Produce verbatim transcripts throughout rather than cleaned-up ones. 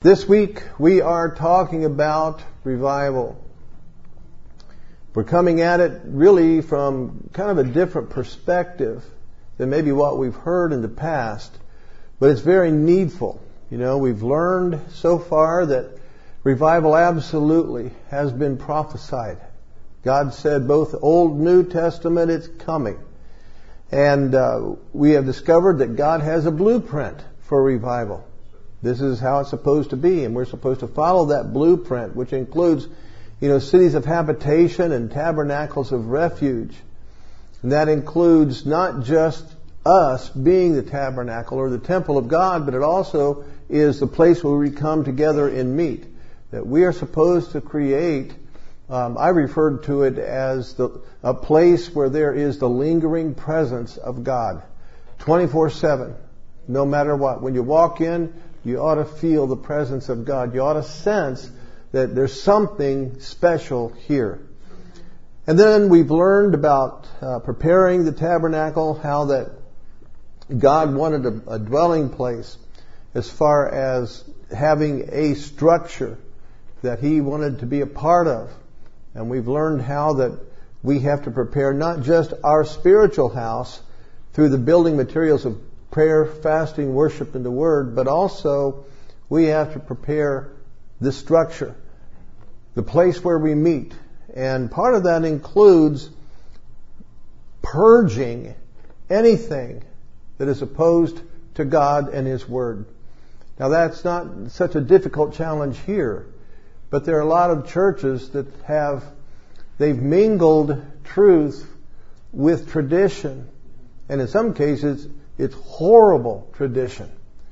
This week we are talking about revival. We're coming at it really from kind of a different perspective than maybe what we've heard in the past, but it's very needful. You know, we've learned so far that revival absolutely has been prophesied. God said both Old New Testament, it's coming. And uh, we have discovered that God has a blueprint for revival. This is how it's supposed to be, and we're supposed to follow that blueprint, which includes, you know, cities of habitation and tabernacles of refuge. And that includes not just us being the tabernacle or the temple of God, but it also is the place where we come together and meet. That we are supposed to create, um, I referred to it as the, a place where there is the lingering presence of God. twenty-four seven, no matter what. When you walk in, you ought to feel the presence of God. You ought to sense that there's something special here. And then we've learned about uh, preparing the tabernacle, how that God wanted a, a dwelling place as far as having a structure that He wanted to be a part of. And we've learned how that we have to prepare not just our spiritual house through the building materials of prayer, fasting, worship, and the Word, but also we have to prepare the structure, the place where we meet. And part of that includes purging anything that is opposed to God and His Word. Now that's not such a difficult challenge here, but there are a lot of churches that have, they've mingled truth with tradition. And in some cases, it's horrible tradition.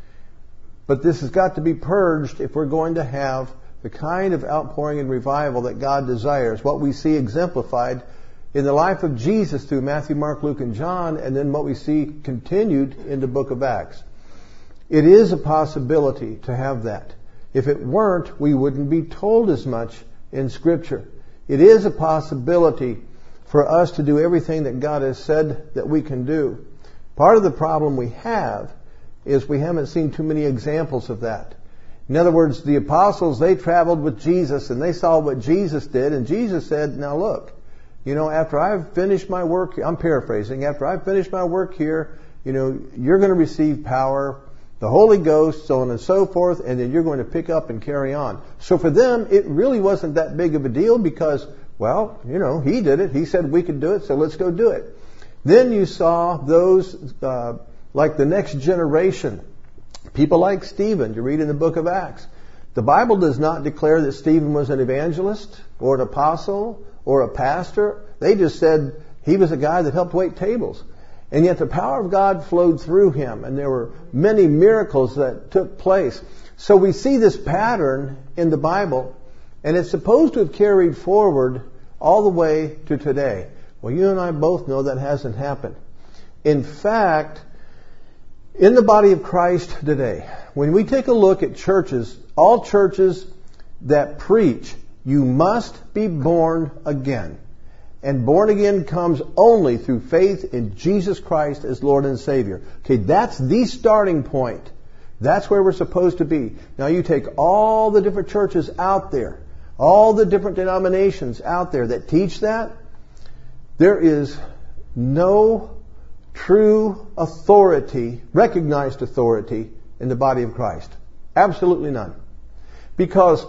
But this has got to be purged if we're going to have the kind of outpouring and revival that God desires. What we see exemplified in the life of Jesus through Matthew, Mark, Luke, and John, and then what we see continued in the book of Acts. It is a possibility to have that. If it weren't, we wouldn't be told as much in Scripture. It is a possibility for us to do everything that God has said that we can do. Part of the problem we have is we haven't seen too many examples of that. In other words, the apostles, they traveled with Jesus and they saw what Jesus did, and Jesus said, now look, you know, after I've finished my work, I'm paraphrasing, after I've finished my work here, you know, you're going to receive power, the Holy Ghost, so on and so forth, and then you're going to pick up and carry on. So for them, it really wasn't that big of a deal because, well, you know, He did it. He said we could do it, so let's go do it. Then you saw those, uh, like the next generation, people like Stephen, you read in the book of Acts. The Bible does not declare that Stephen was an evangelist or an apostle or a pastor. They just said he was a guy that helped wait tables. And yet the power of God flowed through him, and there were many miracles that took place. So we see this pattern in the Bible, and it's supposed to have carried forward all the way to today. Well, you and I both know that hasn't happened. In fact, in the body of Christ today, when we take a look at churches, all churches that preach, you must be born again. And born again comes only through faith in Jesus Christ as Lord and Savior. Okay, that's the starting point. That's where we're supposed to be. Now you take all the different churches out there, all the different denominations out there that teach that, there is no true authority, recognized authority in the body of Christ. Absolutely none. Because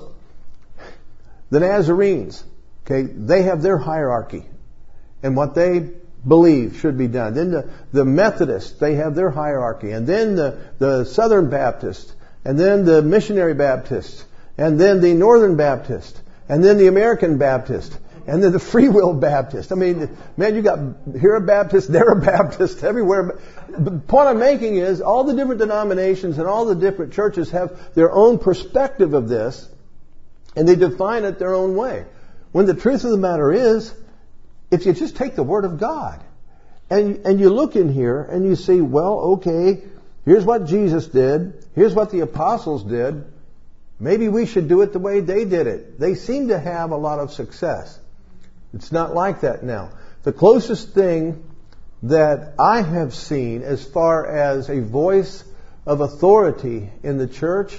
the Nazarenes, okay, they have their hierarchy and what they believe should be done. Then the, the Methodists, they have their hierarchy. And then the, the Southern Baptists, and then the Missionary Baptists, and then the Northern Baptist, and then the American Baptist, and then the Free Will Baptist. I mean, man, you got here a Baptist, there a Baptist, everywhere. But the point I'm making is all the different denominations and all the different churches have their own perspective of this, and they define it their own way. When the truth of the matter is, if you just take the Word of God, and, and you look in here and you see, well, okay, here's what Jesus did, here's what the apostles did, maybe we should do it the way they did it. They seem to have a lot of success. It's not like that now. The closest thing that I have seen as far as a voice of authority in the church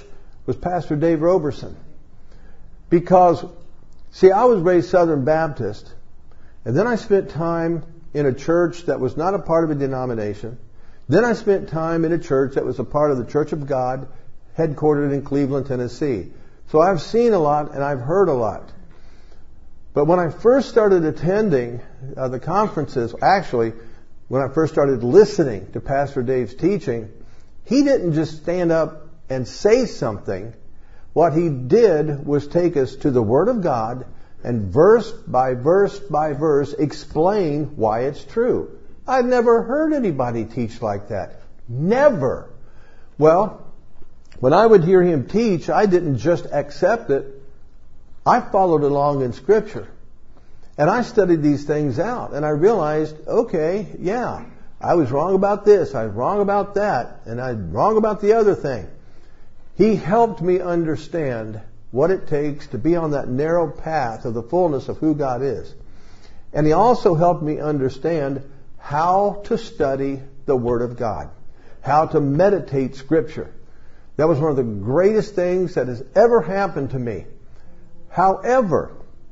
was Pastor Dave Roberson. Because, see, I was raised Southern Baptist, and then I spent time in a church that was not a part of a denomination. Then I spent time in a church that was a part of the Church of God, headquartered in Cleveland, Tennessee. So I've seen a lot and I've heard a lot. But when I first started attending uh, the conferences, actually, when I first started listening to Pastor Dave's teaching, he didn't just stand up and say something. What he did was take us to the Word of God and verse by verse by verse explain why it's true. I've never heard anybody teach like that. Never. Well, when I would hear him teach, I didn't just accept it. I followed along in Scripture. And I studied these things out. And I realized, okay, yeah, I was wrong about this. I was wrong about that. And I was wrong about the other thing. He helped me understand what it takes to be on that narrow path of the fullness of who God is. And he also helped me understand how to study the Word of God, how to meditate Scripture. That was one of the greatest things that has ever happened to me. However,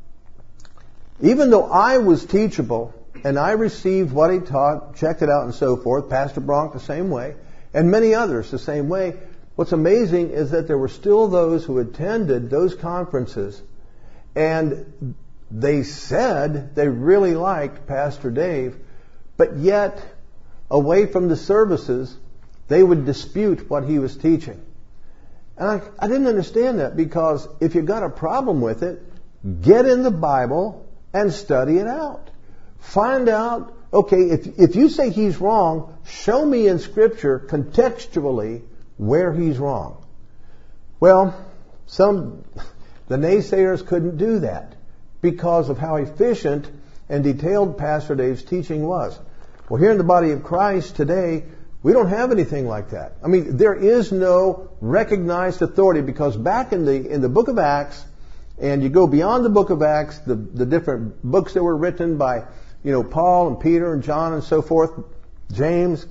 even though I was teachable and I received what he taught, checked it out and so forth, Pastor Bronk the same way, and many others the same way, what's amazing is that there were still those who attended those conferences and they said they really liked Pastor Dave, but yet away from the services they would dispute what he was teaching. And I, I didn't understand that, because if you've got a problem with it, get in the Bible and study it out. Find out, okay, if, if you say he's wrong, show me in Scripture contextually where he's wrong. Well, some, the naysayers couldn't do that because of how efficient and detailed Pastor Dave's teaching was. Well, here in the body of Christ today, we don't have anything like that. I mean, there is no recognized authority, because back in the in the book of Acts, and you go beyond the book of Acts, the, the different books that were written by, you know, Paul and Peter and John and so forth, James,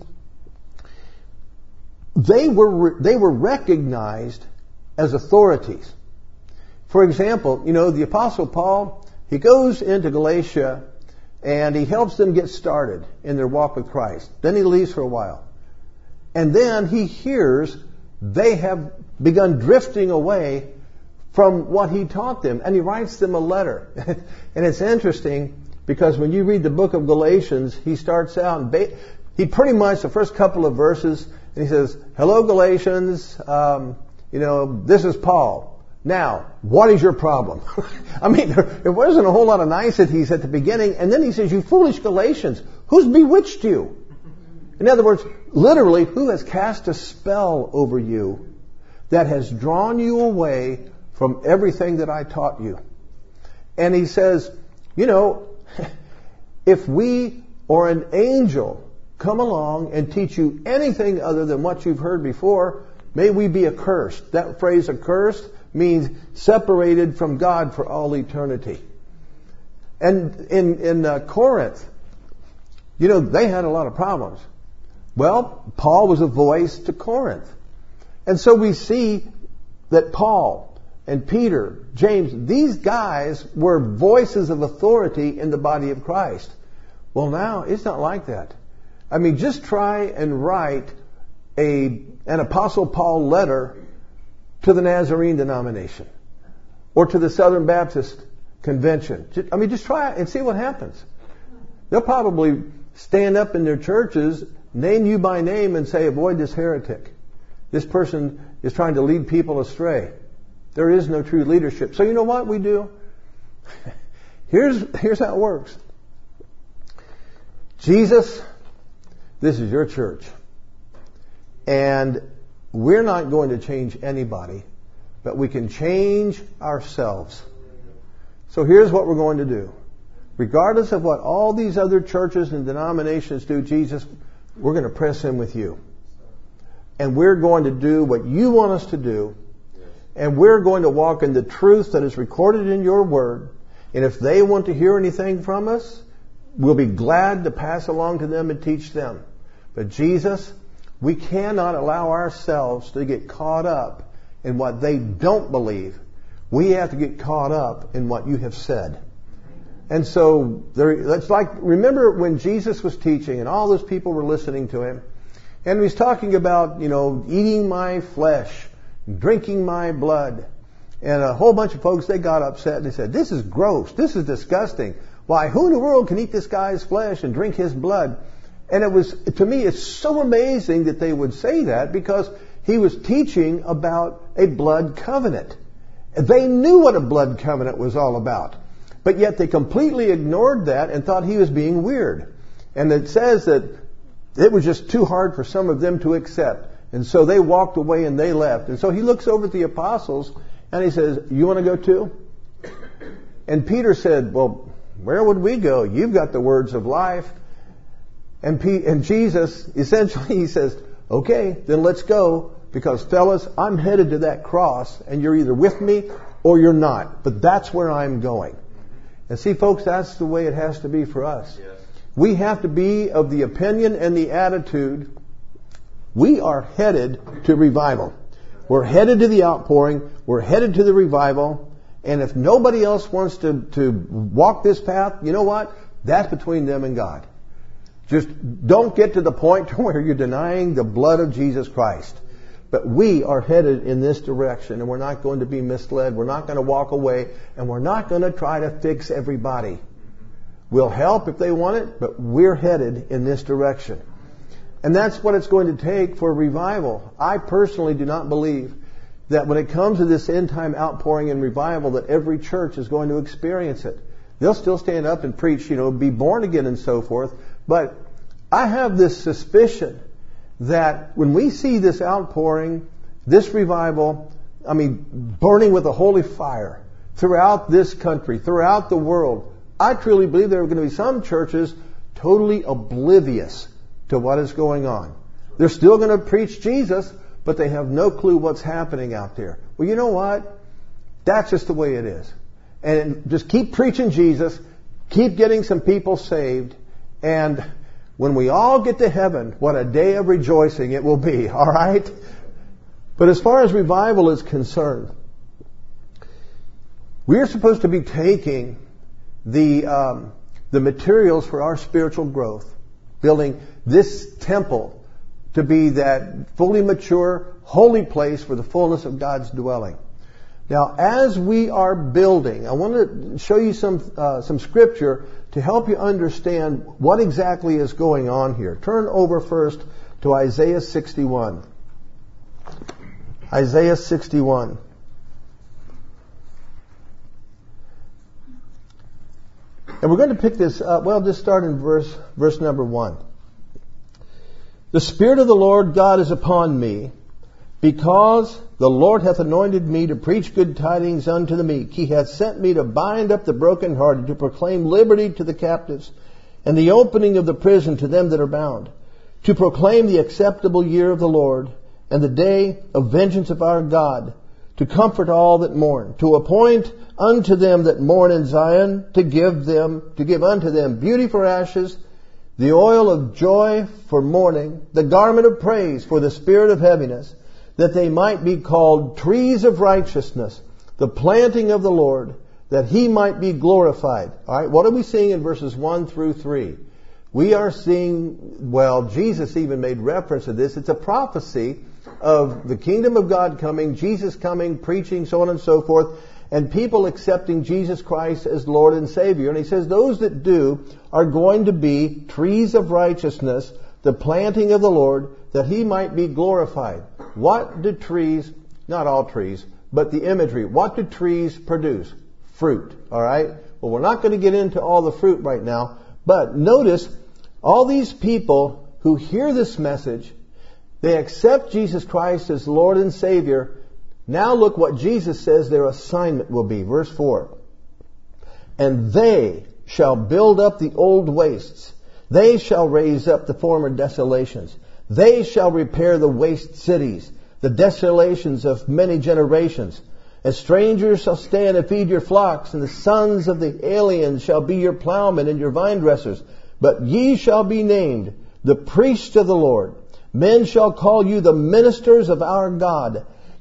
they were they were recognized as authorities. For example, you know, the Apostle Paul, he goes into Galatia and he helps them get started in their walk with Christ. Then he leaves for a while. And then he hears they have begun drifting away from what he taught them. And he writes them a letter. And it's interesting, because when you read the book of Galatians, he starts out, and ba- he pretty much, the first couple of verses, and he says, hello Galatians, um, you know, this is Paul. Now, what is your problem? I mean, there, there wasn't a whole lot of niceties at the beginning. And then he says, you foolish Galatians, who's bewitched you? In other words, literally, who has cast a spell over you that has drawn you away from everything that I taught you? And he says, you know, if we or an angel come along and teach you anything other than what you've heard before, may we be accursed. That phrase, accursed, means separated from God for all eternity. And in, in uh, Corinth, you know, they had a lot of problems. Well, Paul was a voice to Corinth. And so we see that Paul and Peter, James, these guys were voices of authority in the body of Christ. Well, now it's not like that. I mean, just try and write a an Apostle Paul letter to the Nazarene denomination or to the Southern Baptist Convention. I mean, just try it and see what happens. They'll probably stand up in their churches, name you by name, and say, avoid this heretic. This person is trying to lead people astray. There is no true leadership. So you know what we do? Here's, here's how it works. Jesus, this is your church. And we're not going to change anybody, but we can change ourselves. So here's what we're going to do. Regardless of what all these other churches and denominations do, Jesus, we're going to press in with you. And we're going to do what you want us to do. And we're going to walk in the truth that is recorded in your word. And if they want to hear anything from us, we'll be glad to pass along to them and teach them. But Jesus, we cannot allow ourselves to get caught up in what they don't believe. We have to get caught up in what you have said. And so, there, it's like, remember when Jesus was teaching and all those people were listening to him, and he's talking about, you know, eating my flesh, drinking my blood. And a whole bunch of folks, they got upset and they said, this is gross, this is disgusting. Why, who in the world can eat this guy's flesh and drink his blood? And it was, to me, it's so amazing that they would say that, because he was teaching about a blood covenant. They knew what a blood covenant was all about. But yet they completely ignored that and thought he was being weird. And it says that it was just too hard for some of them to accept. And so they walked away and they left. And so he looks over at the apostles and he says, you want to go too? And Peter said, well, where would we go? You've got the words of life. And, P- and Jesus, essentially, he says, okay, then let's go. Because fellas, I'm headed to that cross and you're either with me or you're not. But that's where I'm going. And see, folks, that's the way it has to be for us. Yes. We have to be of the opinion and the attitude, we are headed to revival. We're headed to the outpouring. We're headed to the revival. And if nobody else wants to, to walk this path, you know what? That's between them and God. Just don't get to the point where you're denying the blood of Jesus Christ. But we are headed in this direction, and we're not going to be misled. We're not going to walk away, and we're not going to try to fix everybody. We'll help if they want it, but we're headed in this direction. And that's what it's going to take for revival. I personally do not believe that when it comes to this end-time outpouring and revival, that every church is going to experience it. They'll still stand up and preach, you know, be born again and so forth. But I have this suspicion that when we see this outpouring, this revival, I mean, burning with a holy fire throughout this country, throughout the world, I truly believe there are going to be some churches totally oblivious to what is going on. They're still going to preach Jesus, but they have no clue what's happening out there. Well, you know what? That's just the way it is. And just keep preaching Jesus, keep getting some people saved, and when we all get to heaven, what a day of rejoicing it will be, all right? But as far as revival is concerned, we're supposed to be taking the um, the materials for our spiritual growth, building this temple to be that fully mature, holy place for the fullness of God's dwelling. Now, as we are building, I want to show you some uh, some scripture to help you understand what exactly is going on here. Turn over first to Isaiah sixty-one. Isaiah sixty-one. And we're going to pick this up. Well, just start in verse verse number one. The Spirit of the Lord God is upon me, because the Lord hath anointed me to preach good tidings unto the meek. He hath sent me to bind up the brokenhearted, to proclaim liberty to the captives, and the opening of the prison to them that are bound, to proclaim the acceptable year of the Lord, and the day of vengeance of our God, to comfort all that mourn, to appoint unto them that mourn in Zion, to give them, to give unto them beauty for ashes, the oil of joy for mourning, the garment of praise for the spirit of heaviness, that they might be called trees of righteousness, the planting of the Lord, that He might be glorified. All right, what are we seeing in verses one through three? We are seeing, well, Jesus even made reference to this. It's a prophecy of the kingdom of God coming, Jesus coming, preaching, so on and so forth, and people accepting Jesus Christ as Lord and Savior. And He says those that do are going to be trees of righteousness, the planting of the Lord, that He might be glorified. What do trees, not all trees, but the imagery, what do trees produce? Fruit, all right? Well, we're not going to get into all the fruit right now, but notice all these people who hear this message, they accept Jesus Christ as Lord and Savior. Now look what Jesus says their assignment will be. Verse four. And they shall build up the old wastes. They shall raise up the former desolations. They shall repair the waste cities, the desolations of many generations. As strangers shall stand and feed your flocks, and the sons of the aliens shall be your plowmen and your vine dressers. But ye shall be named the priests of the Lord. Men shall call you the ministers of our God.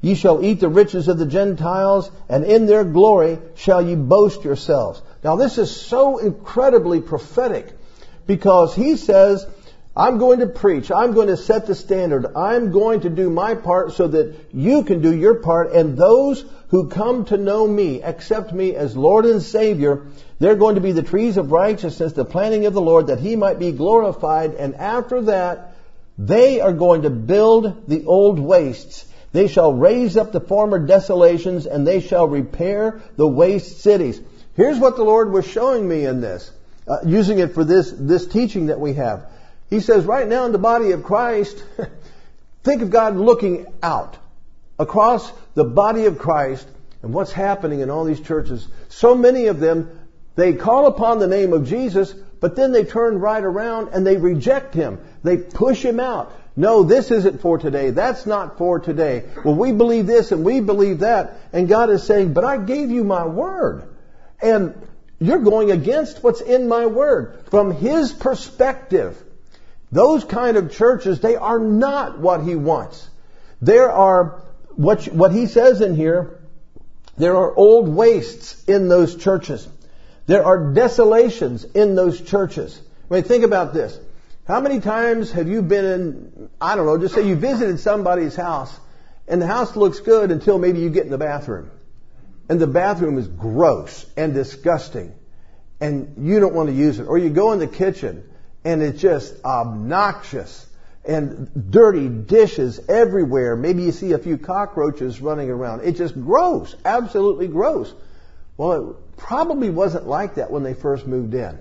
Ye shall eat the riches of the Gentiles, and in their glory shall ye boast yourselves. Now this is so incredibly prophetic, because he says, I'm going to preach, I'm going to set the standard, I'm going to do my part so that you can do your part, and those who come to know me, accept me as Lord and Savior, they're going to be the trees of righteousness, the planting of the Lord, that he might be glorified, and after that, they are going to build the old wastes. They shall raise up the former desolations, and they shall repair the waste cities. Here's what the Lord was showing me in this, uh, using it for this, this teaching that we have. He says, right now in the body of Christ, think of God looking out across the body of Christ and what's happening in all these churches. So many of them, they call upon the name of Jesus, but then they turn right around and they reject him. They push him out. No, this isn't for today. That's not for today. Well, we believe this and we believe that. And God is saying, but I gave you my word. And you're going against what's in my word. From his perspective, those kind of churches, they are not what he wants. There are, what, what he says in here, there are old wastes in those churches. There are desolations in those churches. I mean, think about this. How many times have you been in, I don't know, just say you visited somebody's house and the house looks good until maybe you get in the bathroom. And the bathroom is gross and disgusting and you don't want to use it. Or you go in the kitchen and it's just obnoxious and dirty dishes everywhere. Maybe you see a few cockroaches running around. It's just gross, absolutely gross. Well, it probably wasn't like that when they first moved in.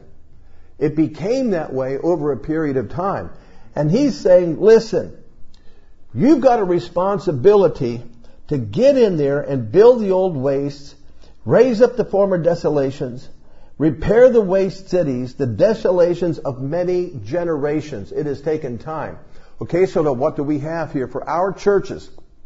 It became that way over a period of time. And he's saying, listen, you've got a responsibility to get in there and build the old wastes, raise up the former desolations, repair the waste cities, the desolations of many generations. It has taken time. Okay, so now what do we have here for our churches?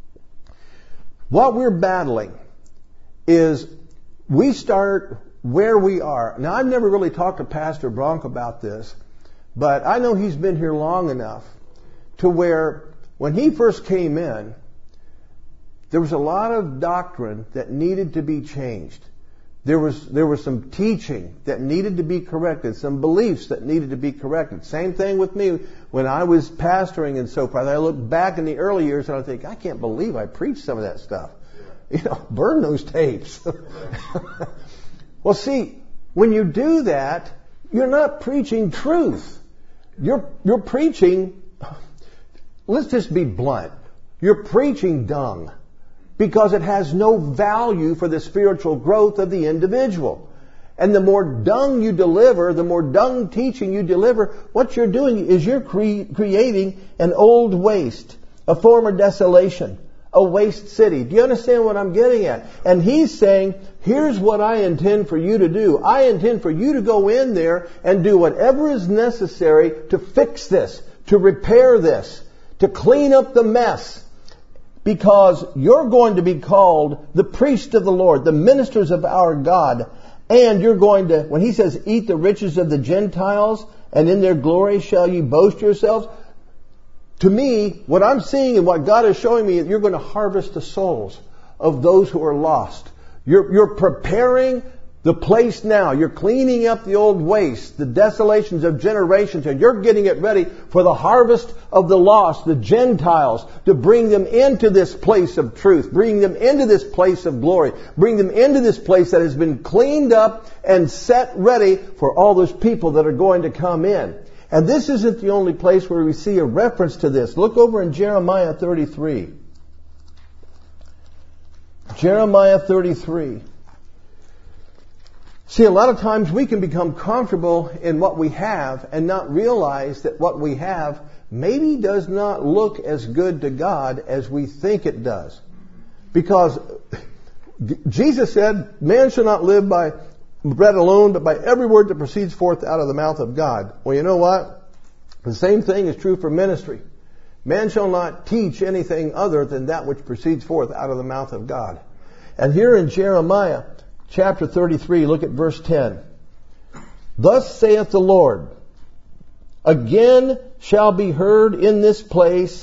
What we're battling is we start where we are. Now, I've never really talked to Pastor Bronk about this, but I know he's been here long enough to where when he first came in, there was a lot of doctrine that needed to be changed. There was, there was some teaching that needed to be corrected, some beliefs that needed to be corrected. Same thing with me when I was pastoring and so forth. I look back in the early years and I think, I can't believe I preached some of that stuff. You know, burn those tapes. Well, see, when you do that, you're not preaching truth. You're, you're preaching, let's just be blunt, you're preaching dung because it has no value for the spiritual growth of the individual. And the more dung you deliver, the more dung teaching you deliver, what you're doing is you're cre- creating an old waste, a former desolation, a waste city. Do you understand what I'm getting at? And he's saying, here's what I intend for you to do. I intend for you to go in there and do whatever is necessary to fix this, to repair this, to clean up the mess. Because you're going to be called the priest of the Lord, the ministers of our God. And you're going to, when he says, eat the riches of the Gentiles, and in their glory shall ye boast yourselves. To me, what I'm seeing and what God is showing me is you're going to harvest the souls of those who are lost. You're, you're preparing the place now. You're cleaning up the old waste, the desolations of generations, and you're getting it ready for the harvest of the lost, the Gentiles, to bring them into this place of truth, bring them into this place of glory, bring them into this place that has been cleaned up and set ready for all those people that are going to come in. And this isn't the only place where we see a reference to this. Look over in Jeremiah thirty-three. Jeremiah thirty-three. See, a lot of times we can become comfortable in what we have and not realize that what we have maybe does not look as good to God as we think it does. Because Jesus said, man shall not live by bread alone, but by every word that proceeds forth out of the mouth of God. Well, you know what? The same thing is true for ministry. Man shall not teach anything other than that which proceeds forth out of the mouth of God. And here in Jeremiah chapter thirty-three, look at verse ten. Thus saith the Lord, again shall be heard in this place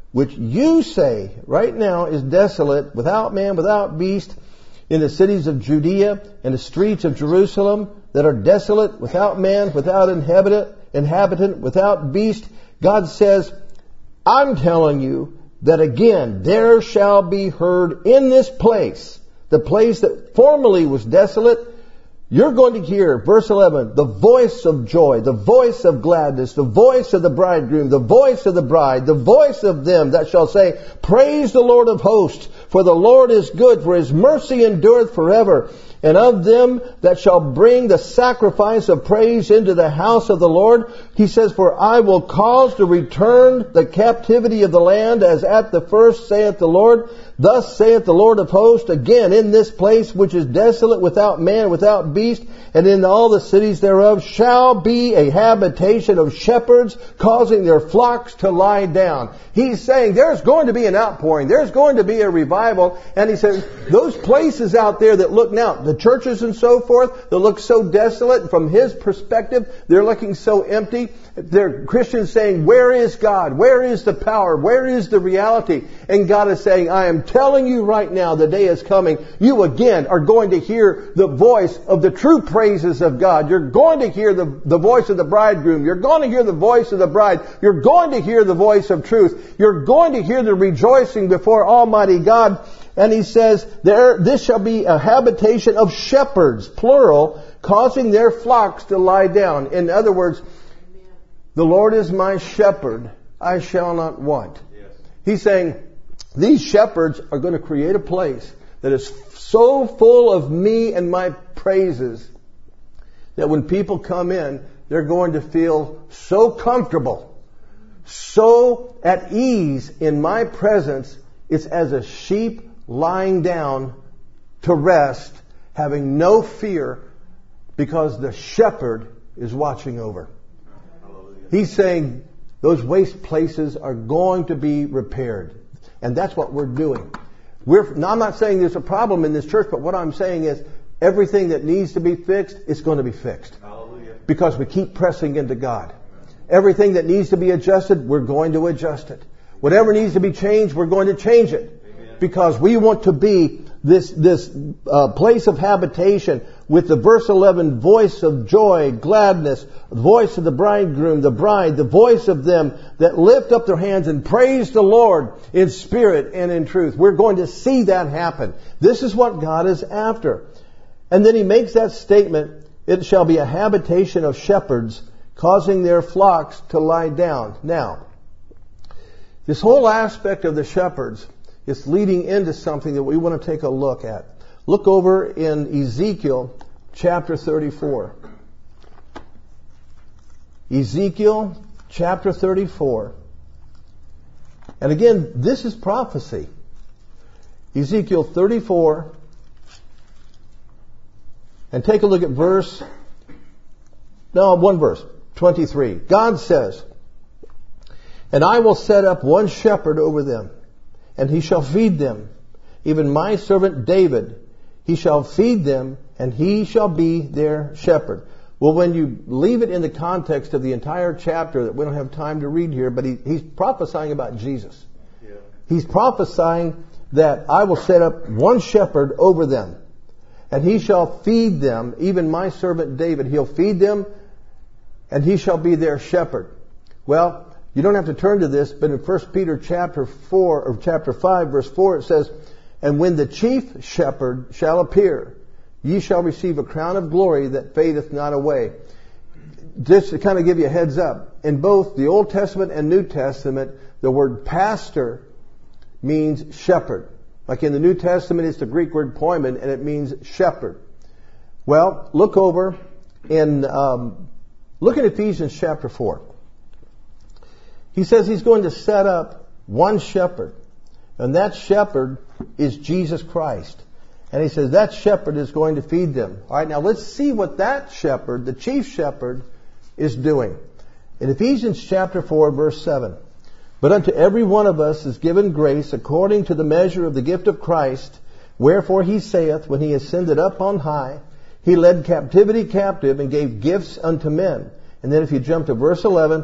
which you say right now is desolate, without man, without beast, in the cities of Judea and the streets of Jerusalem that are desolate, without man, without inhabitant, inhabitant, without beast. God says, I'm telling you that again, there shall be heard in this place, the place that formerly was desolate, you're going to hear, verse eleven, the voice of joy, the voice of gladness, the voice of the bridegroom, the voice of the bride, the voice of them that shall say, praise the Lord of hosts, for the Lord is good, for his mercy endureth forever. And of them that shall bring the sacrifice of praise into the house of the Lord, he says, for I will cause to return the captivity of the land as at the first, saith the Lord. Thus saith the Lord of hosts, again in this place which is desolate, without man, without beast, and in all the cities thereof shall be a habitation of shepherds, causing their flocks to lie down. He's saying there's going to be an outpouring. There's going to be a revival. And he says those places out there that look now, the churches and so forth, that look so desolate, from his perspective, they're looking so empty. They're Christians saying, where is God? Where is the power? Where is the reality? And God is saying, I am telling you right now, the day is coming. You again are going to hear the voice of the true praises of God. You're going to hear the, the voice of the bridegroom. You're going to hear the voice of the bride. You're going to hear the voice of truth. You're going to hear the rejoicing before Almighty God. And he says, there, this shall be a habitation of shepherds, plural, causing their flocks to lie down. In other words, the Lord is my shepherd, I shall not want. Yes. He's saying, these shepherds are going to create a place that is so full of me and my praises that when people come in, they're going to feel so comfortable, so at ease in my presence. It's as a sheep lying down to rest, having no fear, because the shepherd is watching over. He's saying those waste places are going to be repaired. And that's what we're doing. We're, now I'm not saying there's a problem in this church, but what I'm saying is everything that needs to be fixed, it's going to be fixed. Hallelujah. Because we keep pressing into God. Everything that needs to be adjusted, we're going to adjust it. Whatever needs to be changed, we're going to change it. Amen. Because we want to be this, this uh, place of habitation with the verse eleven voice of joy, gladness, the voice of the bridegroom, the bride, the voice of them that lift up their hands and praise the Lord in spirit and in truth. We're going to see that happen. This is what God is after. And then he makes that statement, it shall be a habitation of shepherds, causing their flocks to lie down. Now, this whole aspect of the shepherds is leading into something that we want to take a look at. Look over in Ezekiel chapter thirty-four. Ezekiel chapter thirty-four. And again, this is prophecy. Ezekiel thirty-four. And take a look at verse, no, one verse, twenty-three. God says, and I will set up one shepherd over them, and he shall feed them, even my servant David. He shall feed them, and he shall be their shepherd. Well, when you leave it in the context of the entire chapter that we don't have time to read here, but he, he's prophesying about Jesus. Yeah. He's prophesying that I will set up one shepherd over them, and he shall feed them, even my servant David. He'll feed them, and he shall be their shepherd. Well, you don't have to turn to this, but in First Peter chapter four, or chapter five, verse four, it says, and when the chief shepherd shall appear, ye shall receive a crown of glory that fadeth not away. Just to kind of give you a heads up, in both the Old Testament and New Testament, the word pastor means shepherd. Like in the New Testament, it's the Greek word poimen, and it means shepherd. Well, look over in, um, look at Ephesians chapter four. He says he's going to set up one shepherd, and that shepherd is Jesus Christ. And he says that shepherd is going to feed them. All right, now let's see what that shepherd, the chief shepherd, is doing. In Ephesians chapter four, verse seven. But unto every one of us is given grace according to the measure of the gift of Christ. Wherefore he saith, when he ascended up on high, he led captivity captive and gave gifts unto men. And then if you jump to verse eleven,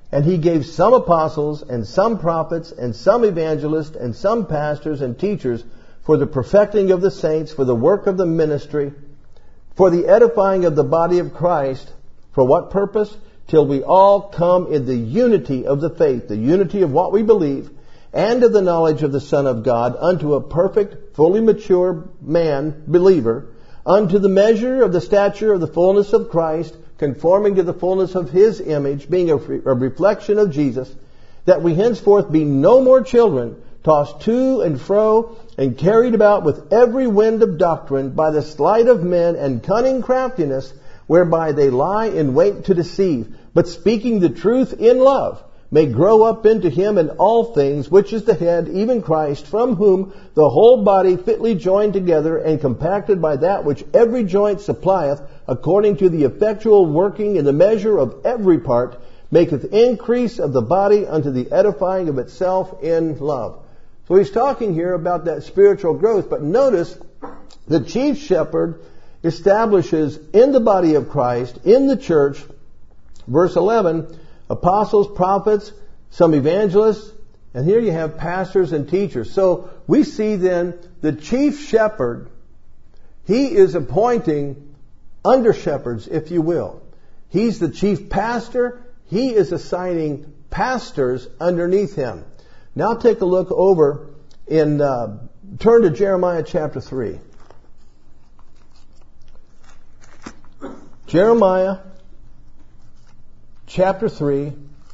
And he gave some apostles and some prophets and some evangelists and some pastors and teachers for the perfecting of the saints, for the work of the ministry, for the edifying of the body of Christ. For what purpose? Till we all come in the unity of the faith, the unity of what we believe, and of the knowledge of the Son of God, unto a perfect, fully mature man, believer, unto the measure of the stature of the fullness of Christ, conforming to the fullness of His image, being a, a reflection of Jesus, that we henceforth be no more children, tossed to and fro, and carried about with every wind of doctrine, by the sleight of men and cunning craftiness, whereby they lie in wait to deceive, but speaking the truth in love, may grow up into Him in all things, which is the head, even Christ, from whom the whole body fitly joined together and compacted by that which every joint supplieth, according to the effectual working in the measure of every part, maketh increase of the body unto the edifying of itself in love. So he's talking here about that spiritual growth, but notice the chief shepherd establishes in the body of Christ, in the church, verse eleven, apostles, prophets, some evangelists, and here you have pastors and teachers. So we see then the chief shepherd, he is appointing under shepherds, if you will. He's the chief pastor. He is assigning pastors underneath him. Now take a look over in, uh, turn to Jeremiah chapter three. Jeremiah chapter three.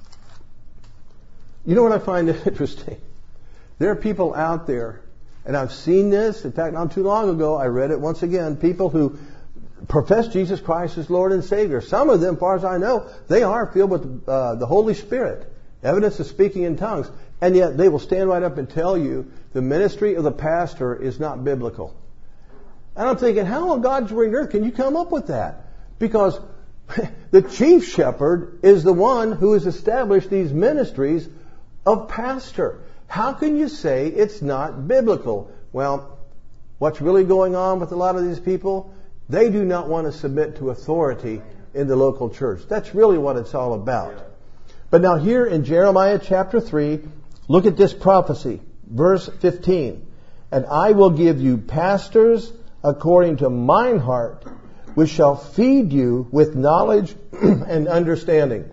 You know what I find interesting? There are people out there, and I've seen this. In fact, not too long ago, I read it once again. People who profess Jesus Christ as Lord and Savior. Some of them, as far as I know, they are filled with uh, the Holy Spirit. Evidence of speaking in tongues. And yet they will stand right up and tell you the ministry of the pastor is not biblical. And I'm thinking, how on God's green earth can you come up with that? Because the chief shepherd is the one who has established these ministries of pastor. How can you say it's not biblical? Well, what's really going on with a lot of these people? They do not want to submit to authority in the local church. That's really what it's all about. But now here in Jeremiah chapter three, look at this prophecy, verse fifteen. And I will give you pastors according to mine heart, which shall feed you with knowledge and understanding.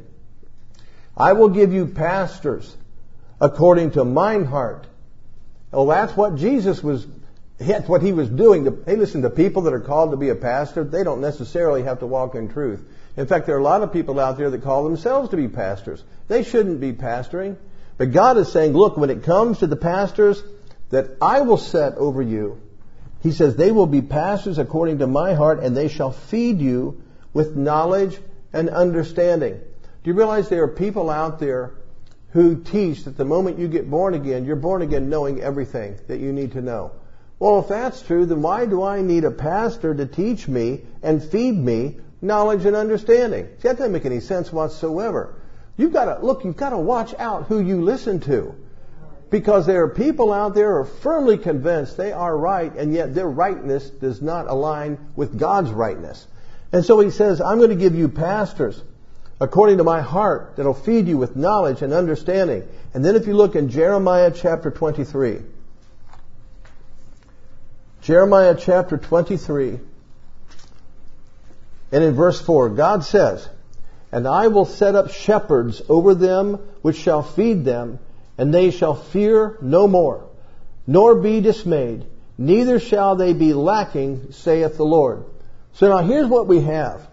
I will give you pastors according to mine heart. Well, that's what Jesus was, that's what He was doing. Hey, listen, the people that are called to be a pastor, they don't necessarily have to walk in truth. In fact, there are a lot of people out there that call themselves to be pastors. They shouldn't be pastoring. But God is saying, look, when it comes to the pastors that I will set over you, He says, they will be pastors according to my heart, and they shall feed you with knowledge and understanding. Do you realize there are people out there who teach that the moment you get born again, you're born again knowing everything that you need to know? Well, if that's true, then why do I need a pastor to teach me and feed me knowledge and understanding? See, that doesn't make any sense whatsoever. You've got to, look, you've got to watch out who you listen to. Because there are people out there who are firmly convinced they are right, and yet their rightness does not align with God's rightness. And so He says, I'm going to give you pastors according to my heart that will feed you with knowledge and understanding. And then if you look in Jeremiah chapter twenty-three. Jeremiah chapter twenty-three. And in verse four, God says, and I will set up shepherds over them which shall feed them, and they shall fear no more, nor be dismayed, neither shall they be lacking, saith the Lord. So now here's what we have.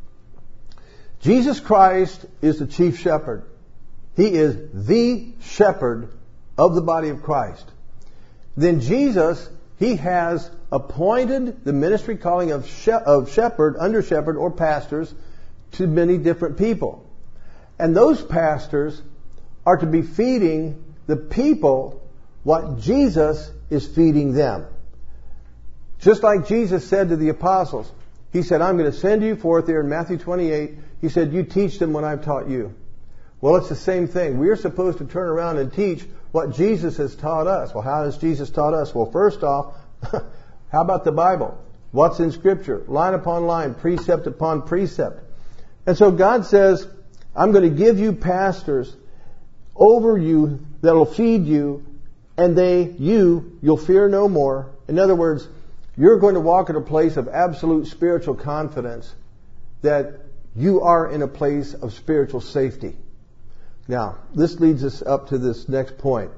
Jesus Christ is the chief shepherd. He is the shepherd of the body of Christ. Then Jesus, He has appointed the ministry calling of, she- of shepherd, under shepherd, or pastors to many different people. And those pastors are to be feeding the people what Jesus is feeding them. Just like Jesus said to the apostles, He said, I'm going to send you forth there in Matthew twenty-eight. He said, you teach them what I've taught you. Well, it's the same thing. We're supposed to turn around and teach what Jesus has taught us. Well, how has Jesus taught us? Well, first off, how about the Bible? What's in Scripture? Line upon line, precept upon precept. And so God says, I'm going to give you pastors over you that'll feed you, and they, you, you'll fear no more. In other words, you're going to walk in a place of absolute spiritual confidence that you are in a place of spiritual safety. Now, this leads us up to this next point.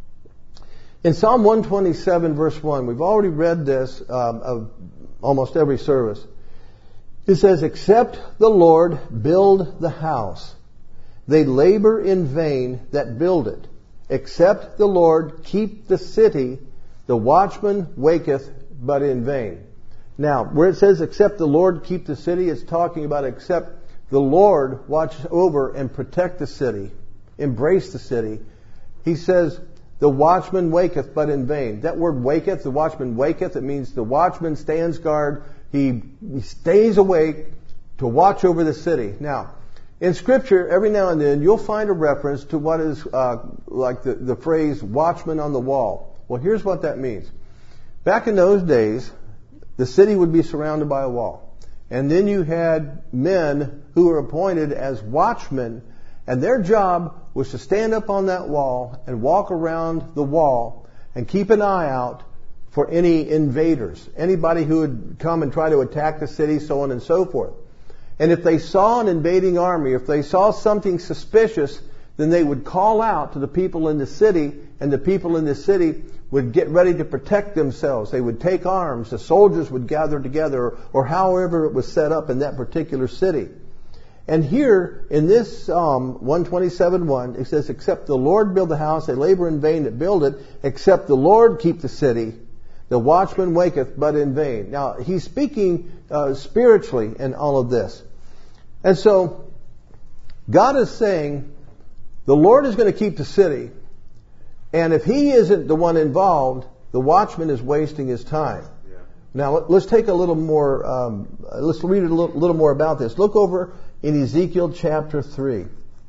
In Psalm one twenty-seven, verse one, we've already read this um, of almost every service. It says, except the Lord build the house, they labor in vain that build it. Except the Lord keep the city, the watchman waketh but in vain. Now, where it says, except the Lord keep the city, it's talking about except the Lord watch over and protect the city, embrace the city. He says, the watchman waketh but in vain. That word waketh, the watchman waketh, it means the watchman stands guard. He, he stays awake to watch over the city. Now, in Scripture, every now and then, you'll find a reference to what is uh, like the, the phrase watchman on the wall. Well, here's what that means. Back in those days, the city would be surrounded by a wall. And then you had men who were appointed as watchmen, and their job was to stand up on that wall and walk around the wall and keep an eye out for any invaders, anybody who would come and try to attack the city, so on and so forth. And if they saw an invading army, if they saw something suspicious, then they would call out to the people in the city, and the people in the city would get ready to protect themselves. They would take arms. The soldiers would gather together, or however it was set up in that particular city. And here, in this Psalm one twenty-seven one, it says, except the Lord build the house, they labor in vain that build it. Except the Lord keep the city, the watchman waketh but in vain. Now, he's speaking uh, spiritually in all of this. And so, God is saying, the Lord is going to keep the city, and if He isn't the one involved, the watchman is wasting his time. Yeah. Now, let's take a little more, um, let's read a little, little more about this. Look over in Ezekiel chapter three.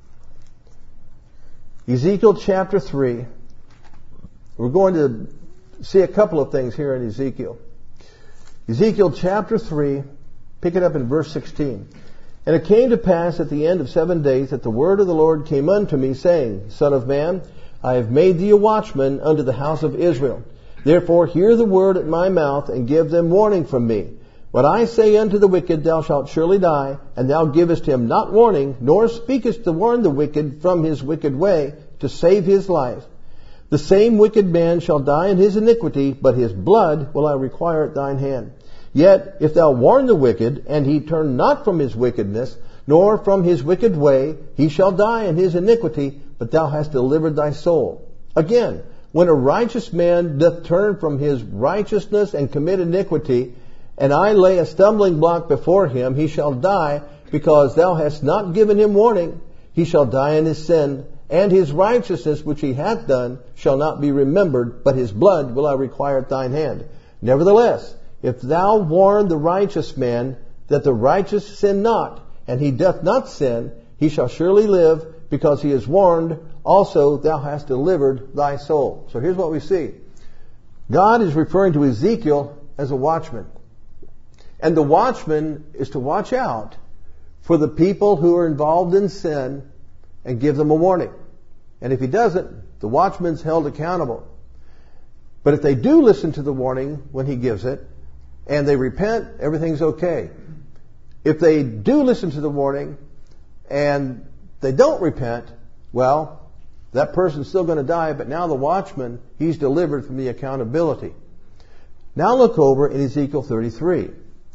Ezekiel chapter three. We're going to see a couple of things here in Ezekiel. Ezekiel chapter three, pick it up in verse sixteen. And it came to pass at the end of seven days that the word of the Lord came unto me, saying, Son of man, I have made thee a watchman unto the house of Israel. Therefore hear the word at my mouth, and give them warning from me. What I say unto the wicked, thou shalt surely die, and thou givest him not warning, nor speakest to warn the wicked from his wicked way, to save his life. The same wicked man shall die in his iniquity, but his blood will I require at thine hand. Yet, if thou warn the wicked, and he turn not from his wickedness, nor from his wicked way, he shall die in his iniquity, but thou hast delivered thy soul. Again, when a righteous man doth turn from his righteousness and commit iniquity, and I lay a stumbling block before him, he shall die, because thou hast not given him warning. He shall die in his sin, and his righteousness which he hath done shall not be remembered, but his blood will I require at thine hand. Nevertheless, if thou warn the righteous man that the righteous sin not, and he doth not sin, he shall surely live, because he is warned. Also thou hast delivered thy soul. So here's what we see. God is referring to Ezekiel as a watchman. And the watchman is to watch out for the people who are involved in sin and give them a warning. And if he doesn't, the watchman's held accountable. But if they do listen to the warning when he gives it, and they repent, everything's okay. If they do listen to the warning and they don't repent, well, that person's still going to die, but now the watchman, he's delivered from the accountability. Now look over in Ezekiel thirty-three.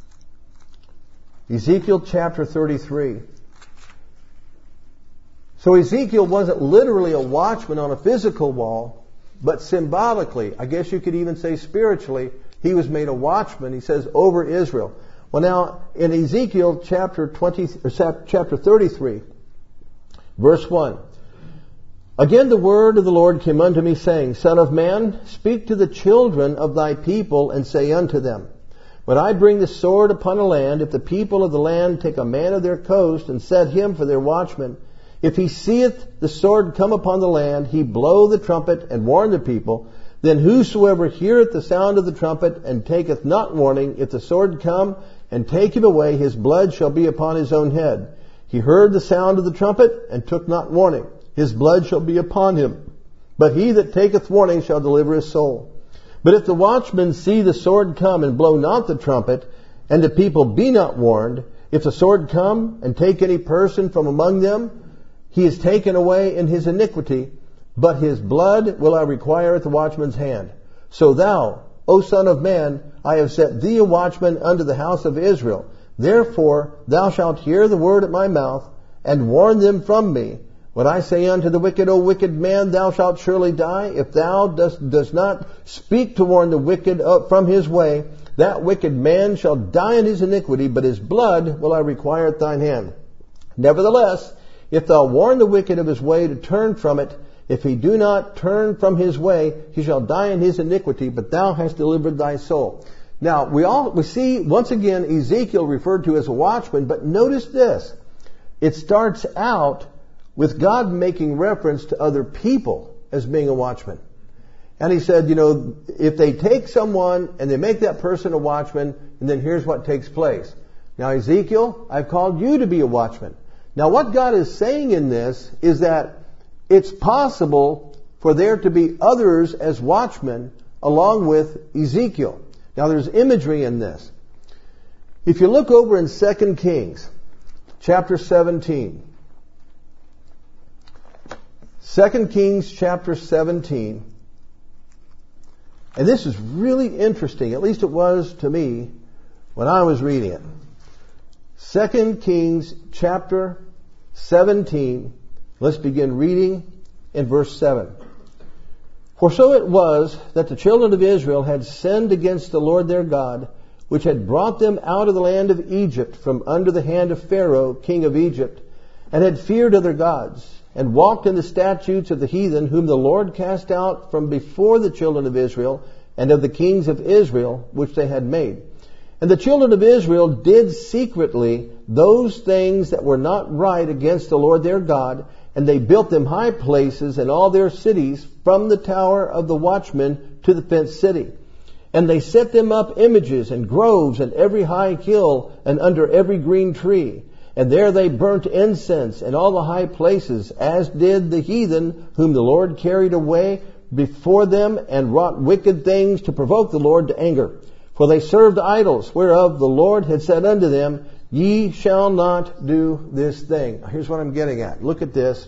Ezekiel chapter thirty-three. So Ezekiel wasn't literally a watchman on a physical wall, but symbolically, I guess you could even say spiritually, he was made a watchman, he says, over Israel. Well, now, in Ezekiel chapter twenty, or chapter thirty-three, verse one, again the word of the Lord came unto me, saying, Son of man, speak to the children of thy people, and say unto them, when I bring the sword upon a land, if the people of the land take a man of their coast, and set him for their watchman, if he seeth the sword come upon the land, he blow the trumpet, and warn the people, then whosoever heareth the sound of the trumpet, and taketh not warning, if the sword come, and take him away, his blood shall be upon his own head. He heard the sound of the trumpet and took not warning. His blood shall be upon him. But he that taketh warning shall deliver his soul. But if the watchman see the sword come and blow not the trumpet, and the people be not warned, if the sword come and take any person from among them, he is taken away in his iniquity, but his blood will I require at the watchman's hand. So thou, O son of man, I have set thee a watchman unto the house of Israel. Therefore thou shalt hear the word at my mouth, and warn them from me. When I say unto the wicked, O wicked man, thou shalt surely die, if thou dost, dost not speak to warn the wicked from his way, that wicked man shall die in his iniquity, but his blood will I require at thine hand. Nevertheless, if thou warn the wicked of his way to turn from it, if he do not turn from his way, he shall die in his iniquity, but thou hast delivered thy soul. Now, we all we see, once again, Ezekiel referred to as a watchman, but notice this. It starts out with God making reference to other people as being a watchman. And he said, you know, if they take someone and they make that person a watchman, and then here's what takes place. Now, Ezekiel, I've called you to be a watchman. Now, what God is saying in this is that it's possible for there to be others as watchmen along with Ezekiel. Now, there's imagery in this. If you look over in Second Kings, chapter seventeen. Second Kings, chapter seventeen. And this is really interesting, at least it was to me when I was reading it. Second Kings, chapter seventeen. Let's begin reading in verse seven. For so it was that the children of Israel had sinned against the Lord their God, which had brought them out of the land of Egypt from under the hand of Pharaoh, king of Egypt, and had feared other gods, and walked in the statutes of the heathen, whom the Lord cast out from before the children of Israel, and of the kings of Israel, which they had made. And the children of Israel did secretly those things that were not right against the Lord their God, and they built them high places in all their cities, from the tower of the watchmen to the fenced city. And they set them up images and groves in every high hill and under every green tree. And there they burnt incense in all the high places, as did the heathen, whom the Lord carried away before them, and wrought wicked things to provoke the Lord to anger. For they served idols, whereof the Lord had said unto them, Ye shall not do this thing. Here's what I'm getting at. Look at this.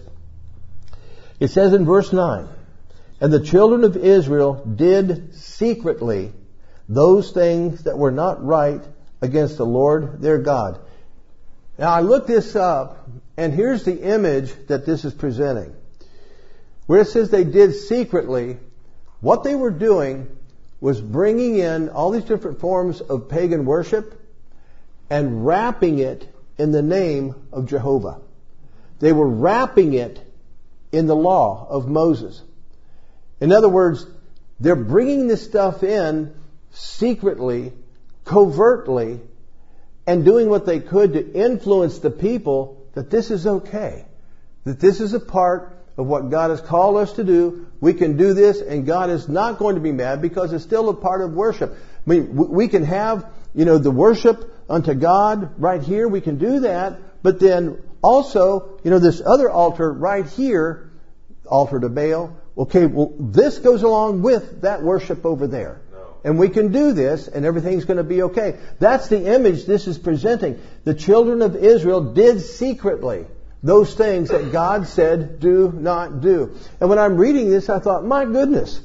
It says in verse nine, And the children of Israel did secretly those things that were not right against the Lord their God. Now I looked this up, and here's the image that this is presenting. Where it says they did secretly, what they were doing was bringing in all these different forms of pagan worship and wrapping it in the name of Jehovah. They were wrapping it in the law of Moses. In other words, they're bringing this stuff in secretly, covertly, and doing what they could to influence the people that this is okay, that this is a part of what God has called us to do. We can do this, and God is not going to be mad, because it's still a part of worship. I mean, we can have, you know, the worship unto God right here. We can do that, but then also, you know, this other altar right here, altar to Baal. Okay, well, this goes along with that worship over there. And we can do this, and everything's going to be okay. That's the image this is presenting. The children of Israel did secretly those things that God said do not do. And when I'm reading this, I thought, my goodness,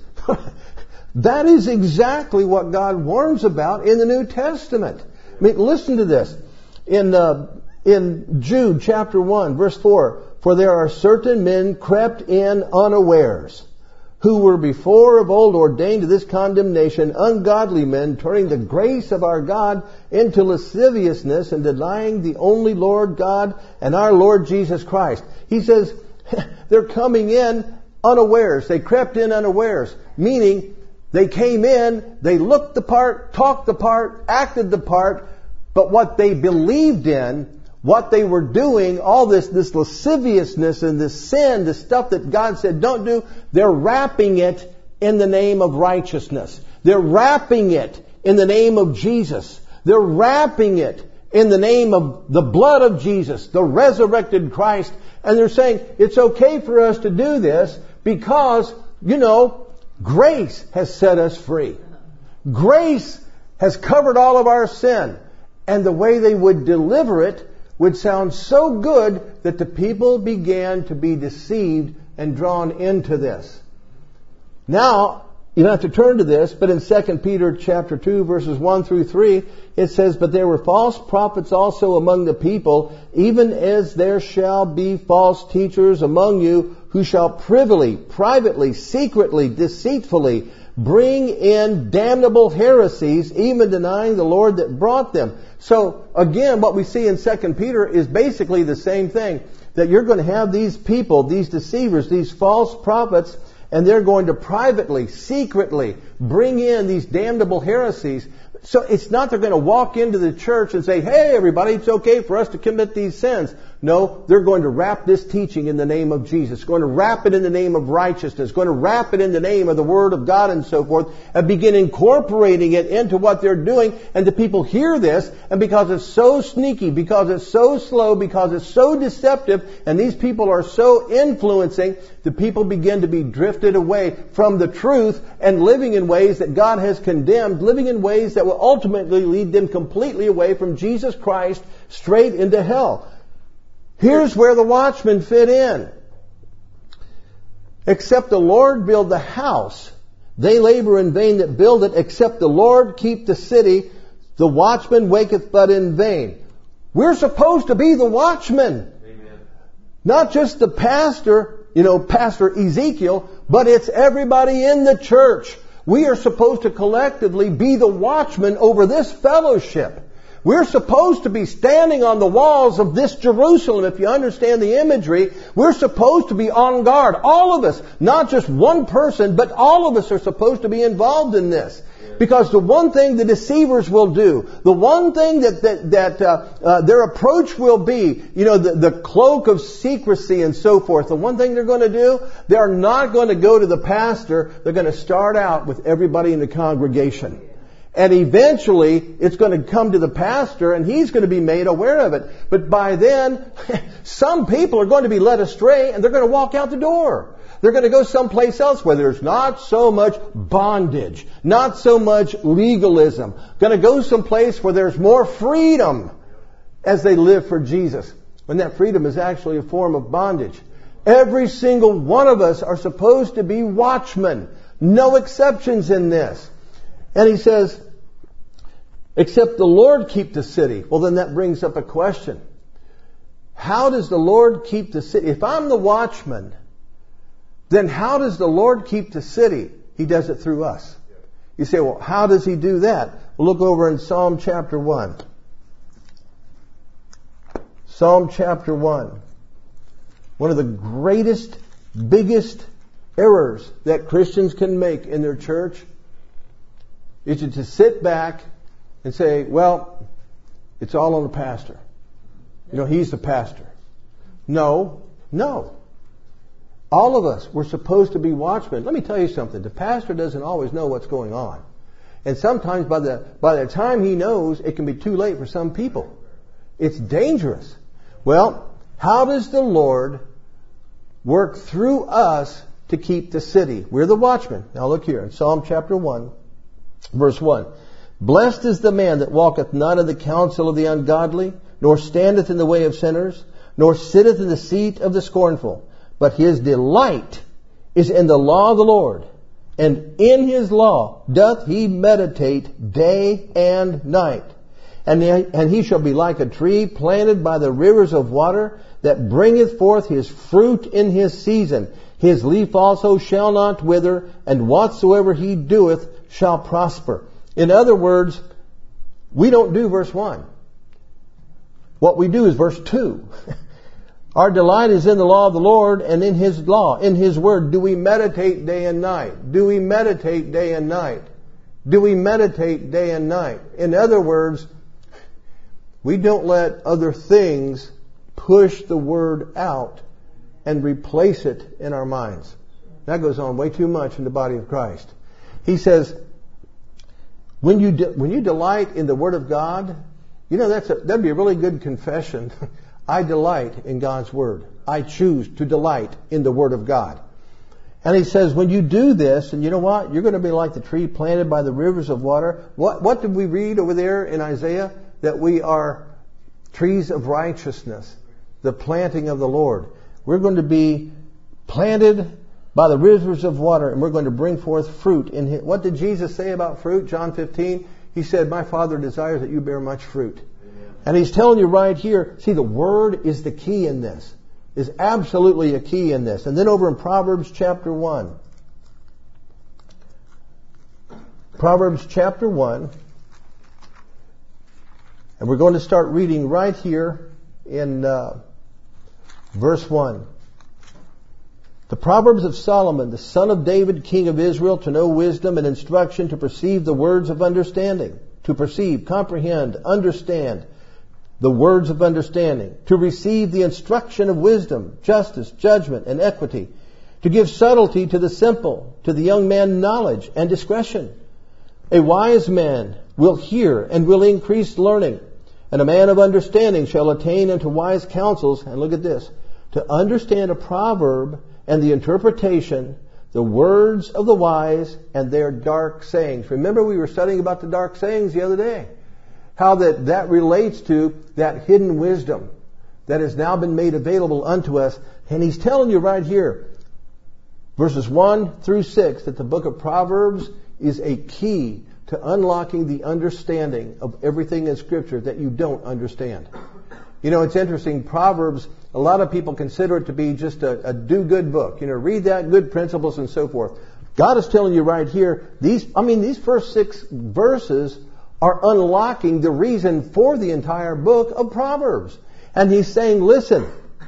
that is exactly what God warns about in the New Testament. I mean, listen to this. In uh, in Jude chapter one, verse four, For there are certain men crept in unawares, who were before of old ordained to this condemnation, ungodly men, turning the grace of our God into lasciviousness, and denying the only Lord God and our Lord Jesus Christ. He says, they're coming in unawares. They crept in unawares, meaning they came in, they looked the part, talked the part, acted the part, but what they believed in, what they were doing, all this, this lasciviousness and this sin, the stuff that God said don't do, they're wrapping it in the name of righteousness. They're wrapping it in the name of Jesus. They're wrapping it in the name of the blood of Jesus, the resurrected Christ. And they're saying it's okay for us to do this because, you know, grace has set us free. Grace has covered all of our sin. And the way they would deliver it would sound so good that the people began to be deceived and drawn into this. Now, you don't have to turn to this, but in Second Peter chapter two, verses one through three, it says, "But there were false prophets also among the people, even as there shall be false teachers among you, who shall privily, privately, secretly, deceitfully bring in damnable heresies, even denying the Lord that brought them." So, again, what we see in Second Peter is basically the same thing. That you're going to have these people, these deceivers, these false prophets, and they're going to privately, secretly bring in these damnable heresies. So it's not they're going to walk into the church and say, "Hey, everybody, it's okay for us to commit these sins." No, they're going to wrap this teaching in the name of Jesus, going to wrap it in the name of righteousness, going to wrap it in the name of the Word of God and so forth, and begin incorporating it into what they're doing. And the people hear this, and because it's so sneaky, because it's so slow, because it's so deceptive, and these people are so influencing, the people begin to be drifted away from the truth and living in ways that God has condemned, living in ways that will ultimately lead them completely away from Jesus Christ, straight into hell. Here's where the watchmen fit in. "Except the Lord build the house, they labor in vain that build it. Except the Lord keep the city, the watchman waketh but in vain." We're supposed to be the watchmen. Amen. Not just the pastor, you know, Pastor Ezekiel, but it's everybody in the church. We are supposed to collectively be the watchmen over this fellowship. We're supposed to be standing on the walls of this Jerusalem, if you understand the imagery. We're supposed to be on guard. All of us, not just one person, but all of us are supposed to be involved in this. Because the one thing the deceivers will do, the one thing that that, that uh, uh, their approach will be, you know, the, the cloak of secrecy and so forth, the one thing they're going to do, they're not going to go to the pastor. They're going to start out with everybody in the congregation. And eventually, it's going to come to the pastor, and he's going to be made aware of it. But by then, some people are going to be led astray, and they're going to walk out the door. They're going to go someplace else where there's not so much bondage, not so much legalism. Going to go someplace where there's more freedom as they live for Jesus. When that freedom is actually a form of bondage. Every single one of us are supposed to be watchmen. No exceptions in this. And he says, "Except the Lord keep the city." Well, then that brings up a question. How does the Lord keep the city? If I'm the watchman, then how does the Lord keep the city? He does it through us. You say, well, how does He do that? Well, look over in Psalm chapter one. Psalm chapter one. One of the greatest, biggest errors that Christians can make in their church is to just sit back and say, well, it's all on the pastor. You know, he's the pastor. No, no. All of us, we're supposed to be watchmen. Let me tell you something. The pastor doesn't always know what's going on. And sometimes by the, by the time he knows, it can be too late for some people. It's dangerous. Well, how does the Lord work through us to keep the city? We're the watchmen. Now look here in Psalm chapter one. Verse one, "Blessed is the man that walketh not in the counsel of the ungodly, nor standeth in the way of sinners, nor sitteth in the seat of the scornful. But his delight is in the law of the Lord, and in his law doth he meditate day and night. And he, and he shall be like a tree planted by the rivers of water, that bringeth forth his fruit in his season. His leaf also shall not wither, and whatsoever he doeth shall prosper." In other words, we don't do verse one. What we do is verse two. Our delight is in the law of the Lord, and in His law, in His word, do we meditate day and night? Do we meditate day and night? Do we meditate day and night? In other words, we don't let other things push the word out and replace it in our minds. That goes on way too much in the body of Christ. He says, when you de- when you delight in the Word of God, You know, that's a, that'd be a really good confession. I delight in God's Word. I choose to delight in the Word of God. And he says, when you do this, and you know what? You're going to be like the tree planted by the rivers of water. What, what did we read over there in Isaiah? That we are trees of righteousness, the planting of the Lord. We're going to be planted by the rivers of water, and we're going to bring forth fruit in His. What did Jesus say about fruit? John fifteen. He said, my Father desires that you bear much fruit. Amen. And He's telling you right here, see, the Word is the key in this. Is absolutely a key in this. And then over in Proverbs chapter one. Proverbs chapter one. And we're going to start reading right here in uh, verse one. The Proverbs of Solomon, the son of David, king of Israel, to know wisdom and instruction, to perceive the words of understanding. To perceive, comprehend, understand the words of understanding, to receive the instruction of wisdom, justice, judgment, and equity, to give subtlety to the simple, to the young man knowledge and discretion. A wise man will hear and will increase learning, and a man of understanding shall attain unto wise counsels. And look at this, to understand a proverb and the interpretation, the words of the wise and their dark sayings. Remember, we were studying about the dark sayings the other day. How that, that relates to that hidden wisdom that has now been made available unto us. And he's telling you right here, verses one through six, that the book of Proverbs is a key to unlocking the understanding of everything in Scripture that you don't understand. You know, it's interesting. Proverbs, a lot of people consider it to be just a, a do-good book. You know, read that, good principles and so forth. God is telling you right here, these, I mean, these first six verses are unlocking the reason for the entire book of Proverbs. And he's saying, listen,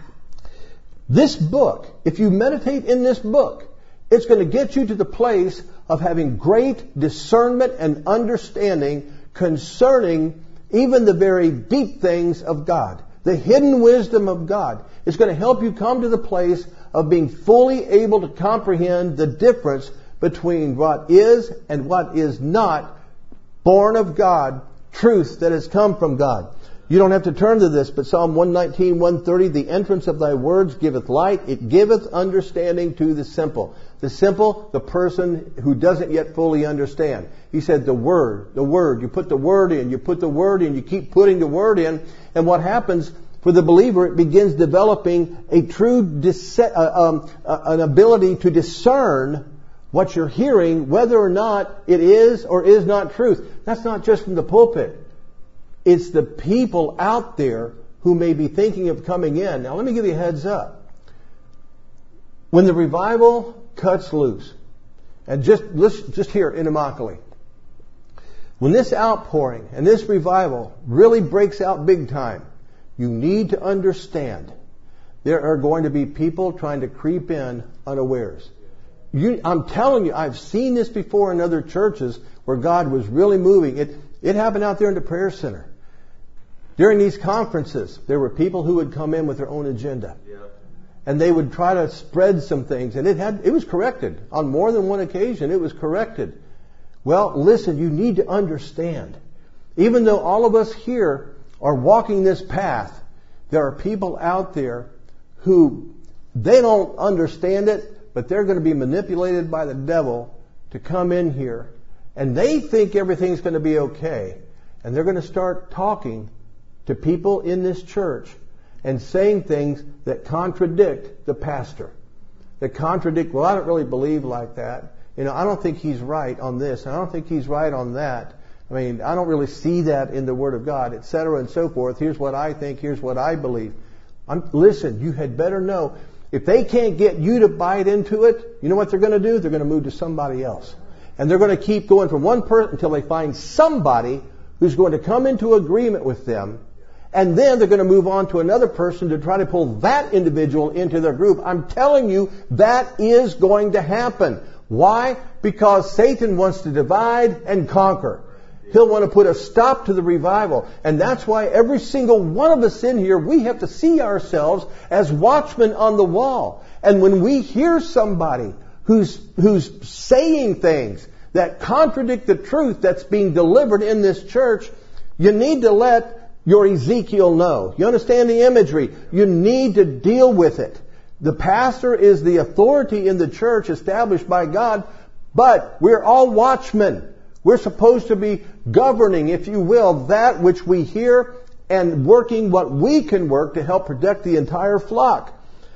this book, if you meditate in this book, it's going to get you to the place of having great discernment and understanding concerning even the very deep things of God. The hidden wisdom of God is going to help you come to the place of being fully able to comprehend the difference between what is and what is not born of God, truth that has come from God. You don't have to turn to this, but Psalm one nineteen, one thirty, the entrance of thy words giveth light, it giveth understanding to the simple. The simple, the person who doesn't yet fully understand. He said the word, the word, you put the word in, you put the word in, you keep putting the word in, and what happens for the believer, it begins developing a true, dis- uh, um, uh, an ability to discern what you're hearing, whether or not it is or is not truth. That's not just from the pulpit. It's the people out there who may be thinking of coming in. Now let me give you a heads up. When the revival cuts loose, and just let's just here in Immokalee, when this outpouring and this revival really breaks out big time, you need to understand there are going to be people trying to creep in unawares. You, I'm telling you, I've seen this before in other churches where God was really moving. It, it happened out there in the prayer center. During these conferences, there were people who would come in with their own agenda. Yeah. And they would try to spread some things. And it had, it was corrected. On more than one occasion, it was corrected. Well, listen, you need to understand. Even though all of us here are walking this path, there are people out there who, they don't understand it, but they're going to be manipulated by the devil to come in here. And they think everything's going to be okay. And they're going to start talking to people in this church and saying things that contradict the pastor. That contradict, well, I don't really believe like that. You know, I don't think he's right on this, and I don't think he's right on that. I mean, I don't really see that in the Word of God, et cetera, and so forth. Here's what I think, here's what I believe. I'm, listen, you had better know. If they can't get you to bite into it, you know what they're going to do? They're going to move to somebody else. And they're going to keep going from one person until they find somebody who's going to come into agreement with them. And then they're going to move on to another person to try to pull that individual into their group. I'm telling you, that is going to happen. Why? Because Satan wants to divide and conquer. He'll want to put a stop to the revival. And that's why every single one of us in here, we have to see ourselves as watchmen on the wall. And when we hear somebody who's, who's saying things that contradict the truth that's being delivered in this church, you need to let your Ezekiel know. You understand the imagery? You need to deal with it. The pastor is the authority in the church established by God, but we're all watchmen. We're supposed to be governing, if you will, that which we hear and working what we can work to help protect the entire flock.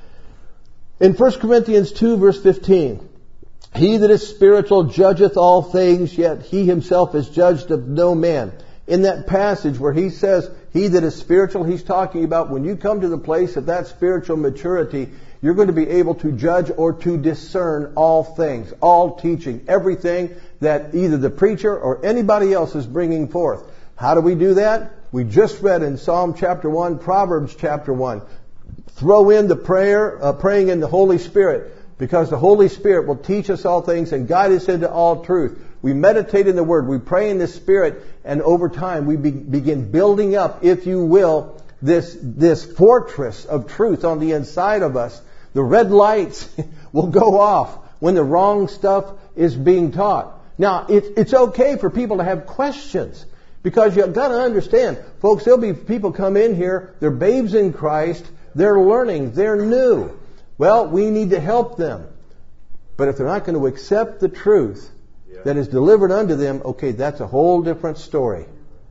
In First Corinthians two, verse fifteen, he that is spiritual judgeth all things, yet he himself is judged of no man. In that passage where he says, he that is spiritual, he's talking about when you come to the place of that spiritual maturity, you're going to be able to judge or to discern all things, all teaching, everything that either the preacher or anybody else is bringing forth. How do we do that? We just read in Psalm chapter one, Proverbs chapter one. Throw in the prayer, uh, praying in the Holy Spirit, because the Holy Spirit will teach us all things and guide us into all truth. We meditate in the Word, we pray in the Spirit, and over time we be, begin building up, if you will, this, this fortress of truth on the inside of us. The red lights will go off when the wrong stuff is being taught. Now, it, it's okay for people to have questions, because you've got to understand, folks, there'll be people come in here, they're babes in Christ, they're learning, they're new. Well, we need to help them. But if they're not going to accept the truth that is delivered unto them, okay, that's a whole different story.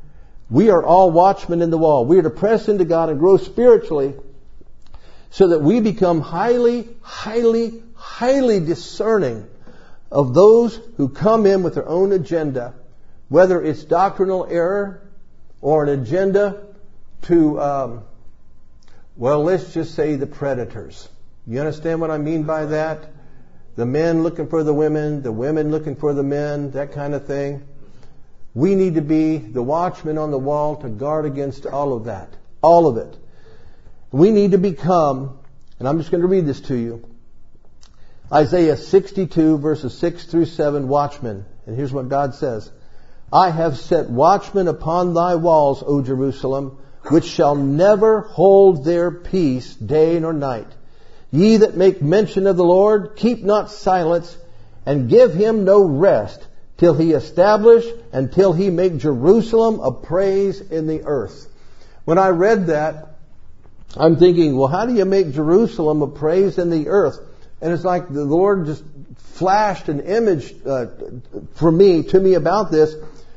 We are all watchmen in the wall. We are to press into God and grow spiritually so that we become highly, highly, highly discerning of those who come in with their own agenda, whether it's doctrinal error or an agenda to, um, well, let's just say the predators. You understand what I mean by that? The men looking for the women, the women looking for the men, that kind of thing. We need to be the watchmen on the wall to guard against all of that. All of it. We need to become, and I'm just going to read this to you, Isaiah sixty-two verses six through seven, watchmen. And here's what God says. I have set watchmen upon thy walls, O Jerusalem, which shall never hold their peace day nor night. Ye that make mention of the Lord, keep not silence, and give him no rest, till he establish and till he make Jerusalem a praise in the earth. When I read that, I'm thinking, well, how do you make Jerusalem a praise in the earth? And it's like the Lord just flashed an image uh, for me, to me about this.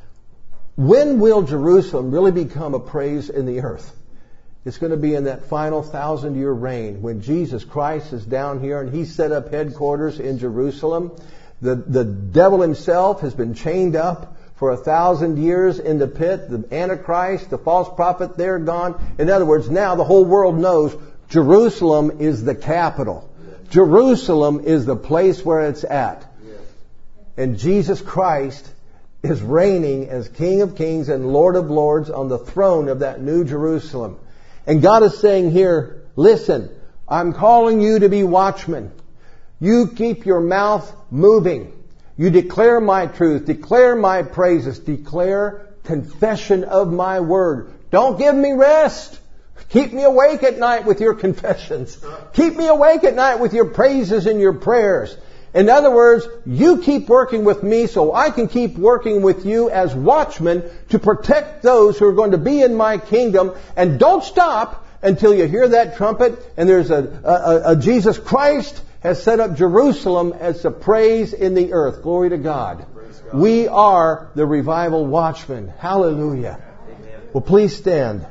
When will Jerusalem really become a praise in the earth? It's going to be in that final thousand year reign when Jesus Christ is down here and He set up headquarters in Jerusalem. The, the devil himself has been chained up for a thousand years in the pit. The Antichrist, the false prophet, they're gone. In other words, now the whole world knows Jerusalem is the capital. Jerusalem is the place where it's at. And Jesus Christ is reigning as King of Kings and Lord of Lords on the throne of that new Jerusalem. And God is saying here, listen, I'm calling you to be watchmen. You keep your mouth moving. You declare my truth, declare my praises, declare confession of my word. Don't give me rest. Keep me awake at night with your confessions. Keep me awake at night with your praises and your prayers. In other words, you keep working with me so I can keep working with you as watchmen to protect those who are going to be in my kingdom. And don't stop until you hear that trumpet and there's a, a, a Jesus Christ has set up Jerusalem as a praise in the earth. Glory to God. God. We are the revival watchmen. Hallelujah. Amen. Well, please stand.